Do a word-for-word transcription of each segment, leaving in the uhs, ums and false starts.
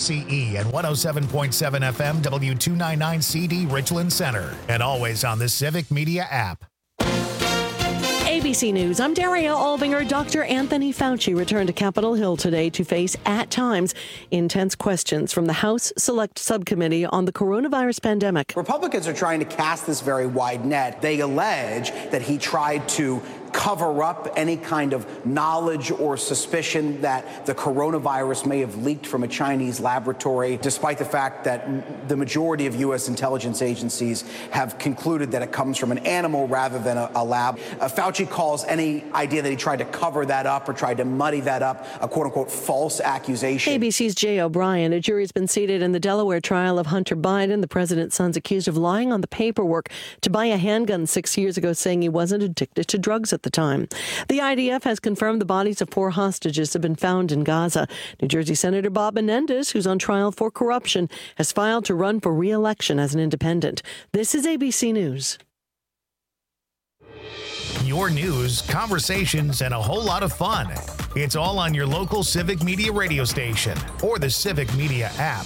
C E and one oh seven point seven F M W two ninety-nine C D Richland Center. And always on the Civic Media app. A B C News, I'm Daria Albinger. Doctor Anthony Fauci returned to Capitol Hill today to face, at times, intense questions from the House Select Subcommittee on the coronavirus pandemic. Republicans are trying to cast this very wide net. They allege that he tried to cover up any kind of knowledge or suspicion that the coronavirus may have leaked from a Chinese laboratory, despite the fact that the majority of U S intelligence agencies have concluded that it comes from an animal rather than a, a lab. Uh, Fauci calls any idea that he tried to cover that up or tried to muddy that up a quote-unquote false accusation. A B C's Jay O'Brien. A jury has been seated in the Delaware trial of Hunter Biden, the president's son's accused of lying on the paperwork to buy a handgun six years ago, saying he wasn't addicted to drugs at the time. The I D F has confirmed the bodies of four hostages have been found in Gaza. New Jersey Senator Bob Menendez, who's on trial for corruption, has filed to run for re-election as an independent. This is A B C News. Your news, conversations, and a whole lot of fun. It's all on your local Civic Media radio station or the Civic Media app.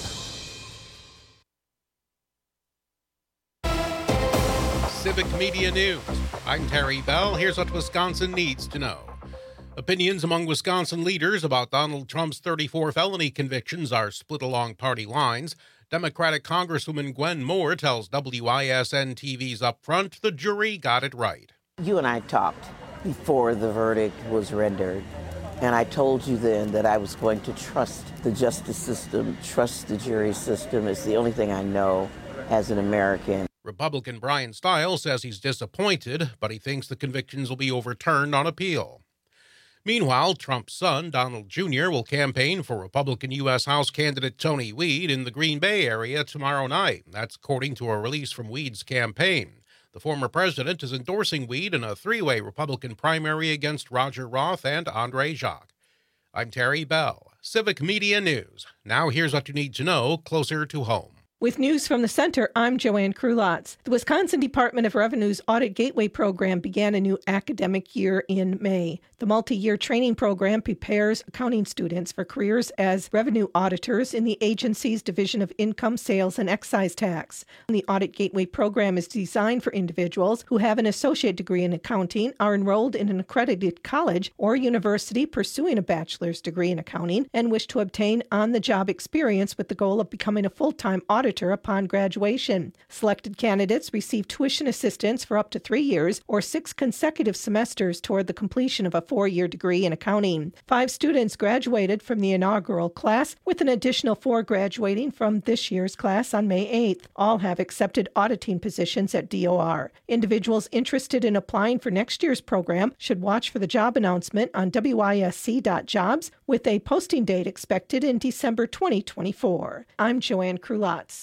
Civic Media News. I'm Terry Bell. Here's what Wisconsin needs to know. Opinions among Wisconsin leaders about Donald Trump's thirty-four felony convictions are split along party lines. Democratic Congresswoman Gwen Moore tells W I S N T V's Upfront the jury got it right. You and I talked before the verdict was rendered, and I told you then that I was going to trust the justice system, trust the jury system. It's the only thing I know as an American. Republican Brian Stiles says he's disappointed, but he thinks the convictions will be overturned on appeal. Meanwhile, Trump's son, Donald Junior, will campaign for Republican U S House candidate Tony Weed in the Green Bay area tomorrow night. That's according to a release from Weed's campaign. The former president is endorsing Weed in a three-way Republican primary against Roger Roth and Andre Jacques. I'm Terry Bell, Civic Media News. Now here's what you need to know closer to home. With news from the center, I'm Joanne Krulotz. The Wisconsin Department of Revenue's Audit Gateway program began a new academic year in May. The multi-year training program prepares accounting students for careers as revenue auditors in the agency's Division of Income, Sales, and Excise Tax. The Audit Gateway program is designed for individuals who have an associate degree in accounting, are enrolled in an accredited college or university pursuing a bachelor's degree in accounting, and wish to obtain on-the-job experience with the goal of becoming a full-time auditor upon graduation. Selected candidates receive tuition assistance for up to three years or six consecutive semesters toward the completion of a four-year degree in accounting. Five students graduated from the inaugural class, with an additional four graduating from this year's class on May eighth. All have accepted auditing positions at D O R. Individuals interested in applying for next year's program should watch for the job announcement on W I S C dot jobs, with a posting date expected in December twenty twenty-four. I'm Joanne Krulotz.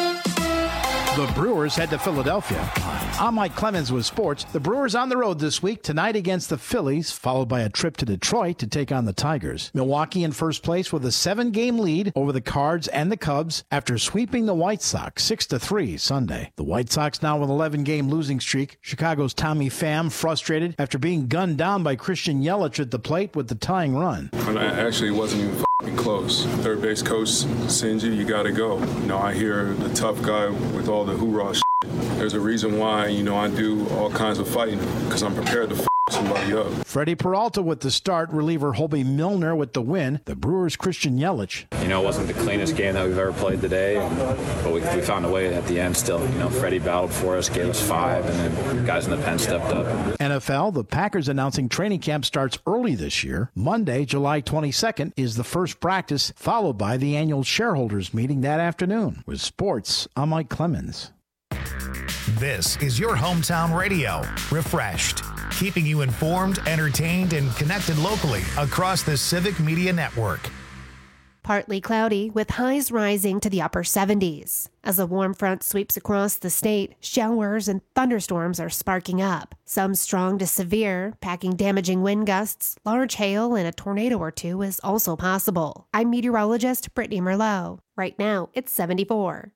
The Brewers head to Philadelphia. I'm Mike Clemens with sports. The Brewers on the road this week, tonight against the Phillies, followed by a trip to Detroit to take on the Tigers. Milwaukee in first place with a seven-game lead over the Cards and the Cubs after sweeping the White Sox six to three Sunday. The White Sox now with an eleven-game losing streak. Chicago's Tommy Pham frustrated after being gunned down by Christian Yelich at the plate with the tying run. And I actually wasn't even f***ing close. Third base coach sends you, you got to go. You know, I hear the tough guy with all the hoorah shit. There's a reason why, you know, I do all kinds of fighting, because I'm prepared to f*** somebody up. Freddie Peralta with the start, reliever Hobie Milner with the win. The Brewers' Christian Yelich. You know, it wasn't the cleanest game that we've ever played today, and, but we, we found a way at the end still. You know, Freddie battled for us, gave us five, and then guys in the pen stepped up. N F L, the Packers announcing training camp starts early this year. Monday, July twenty-second, is the first practice, followed by the annual shareholders meeting that afternoon. With sports, I'm Mike Clemens. This is your hometown radio, Refreshed, keeping you informed, entertained, and connected locally across the Civic Media Network. Partly cloudy with highs rising to the upper seventies. As a warm front sweeps across the state, showers and thunderstorms are sparking up. Some strong to severe, packing damaging wind gusts, large hail, and a tornado or two is also possible. I'm meteorologist Brittany Merlot. Right now, it's seventy-four.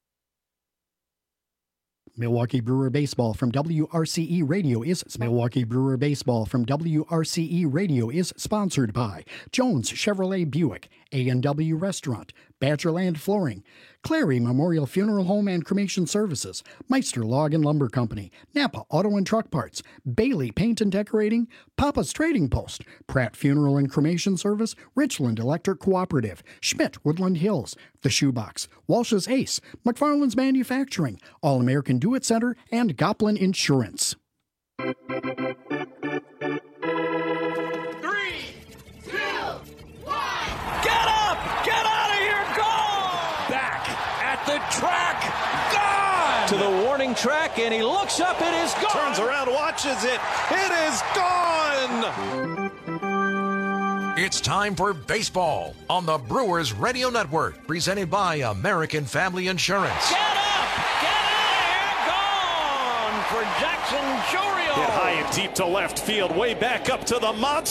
Milwaukee Brewer Baseball from W R C E Radio is Milwaukee Brewer Baseball from W R C E Radio is sponsored by Jones Chevrolet Buick, A and W Restaurant, Badgerland Flooring, Clary Memorial Funeral Home and Cremation Services, Meister Log and Lumber Company, Napa Auto and Truck Parts, Bailey Paint and Decorating, Papa's Trading Post, Pratt Funeral and Cremation Service, Richland Electric Cooperative, Schmidt Woodland Hills, The Shoebox, Walsh's Ace, McFarland's Manufacturing, All American Do It Center, and Goplin Insurance. Three, two, one. Get up! Get out of here! Gone! Back at the track. Gone! To the warning track, and he looks up. It is gone. Turns around, watches it. It is gone! It's time for baseball on the Brewers Radio Network, presented by American Family Insurance. Get up! Get out of here! Gone for Jackson Chourio. Hit high and deep to left field, way back up to the monster.